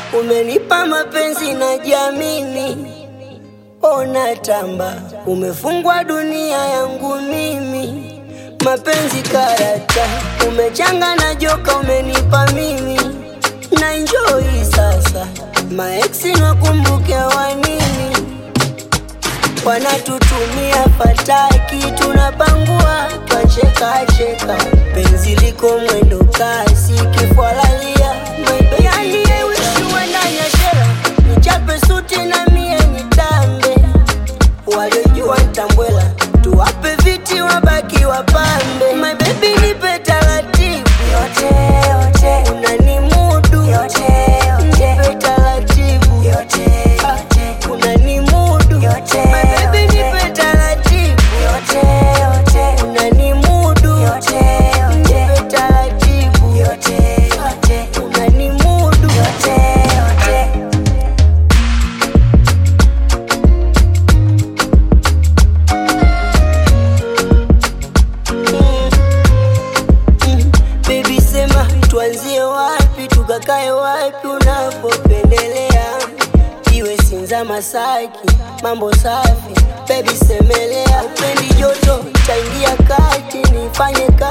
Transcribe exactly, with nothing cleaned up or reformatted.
Umenipa mapenzi na jamini, ona tamba, umefungwa dunia yangu mimi. Mapenzi karata, umechanga na joka umenipa mimi. Na enjoy sasa, maeksi nakumbuke wanini. Wanatutumia fataki, tunapangua, twacheka cheka. Penzi liko mwendo kasi, kifwalalia mwendo yani wishi wendanya shera. Nichape suti na mie nitambe, waliojua ntambwela, tuwape viti wabaki wapambe. My baby nipe taratibu, yote yote unanimudu, yote yote nipe taratibu, yote yote unanimudu, yote my baby nipe taratibu, yote yote unanimudu, yote yote nipe taratibu, yote yote unanimudu, yote yote. Baby sema tuanzie wapi, tukakae wapi unapopendelea. Iwe Sinza Masaki, mambo safi. Baby semelea, upendi joto, taingia kati nifanye kati.